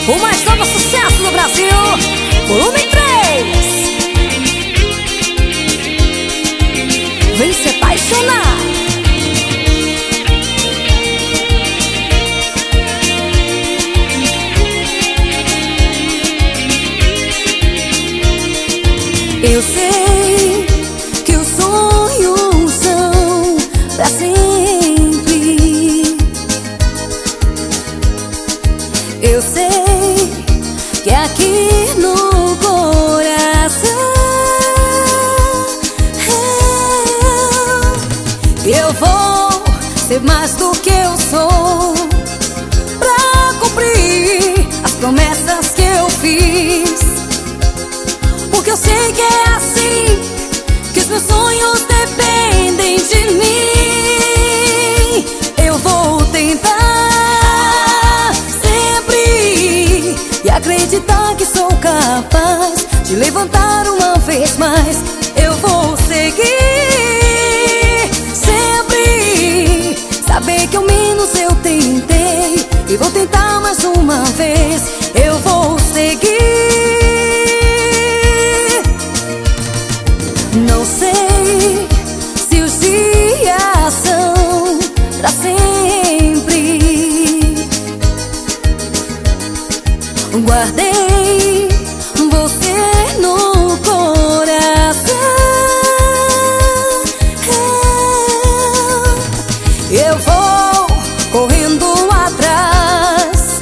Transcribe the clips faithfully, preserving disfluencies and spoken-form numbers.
o mais novo sucesso do Brasil, volume três. Vem se apaixonar. Eu sei que os sonhos são pra sempre. Eu sei que aqui no coração eu vou ser mais do que eu sou, pra cumprir as promessas que eu fiz. Porque eu sei que é assim, que os meus sonhos dependem de mim. Eu vou tentar sempre e acreditar que sou capaz de levantar uma vez mais. Eu vou seguir sempre, saber que ao menos eu tentei e vou tentar mais uma vez. Eu vou seguir. Não sei se os dias são pra sempre. Guardei você no coração. Eu vou correndo atrás.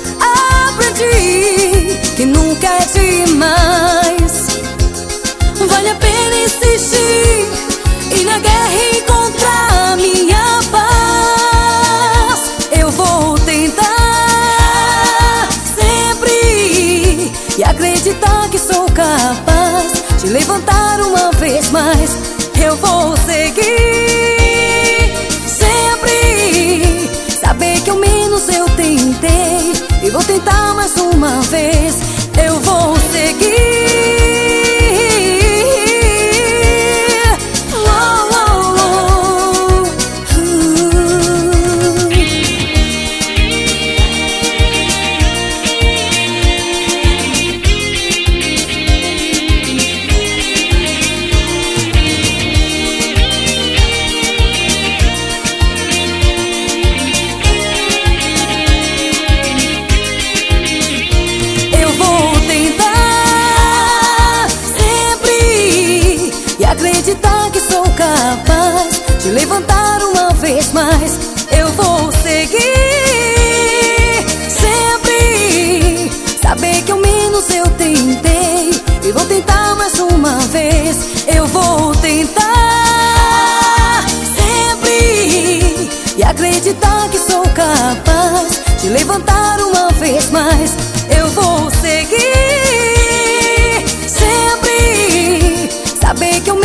Aprendi que nunca é demais. Vale a pena insistir e na guerra encontrar minha paz. Eu vou tentar sempre e acreditar que sou capaz de levantar uma vez mais. Eu vou seguir sempre, saber que ao menos eu tentei e vou tentar mais uma vez. Eu vou seguir. Acreditar que sou capaz de levantar uma vez mais. Eu vou seguir sempre, saber que ao menos eu tentei e vou tentar mais uma vez. Eu vou tentar sempre e acreditar que sou capaz de levantar uma vez mais. Eu vou seguir sempre, saber que eu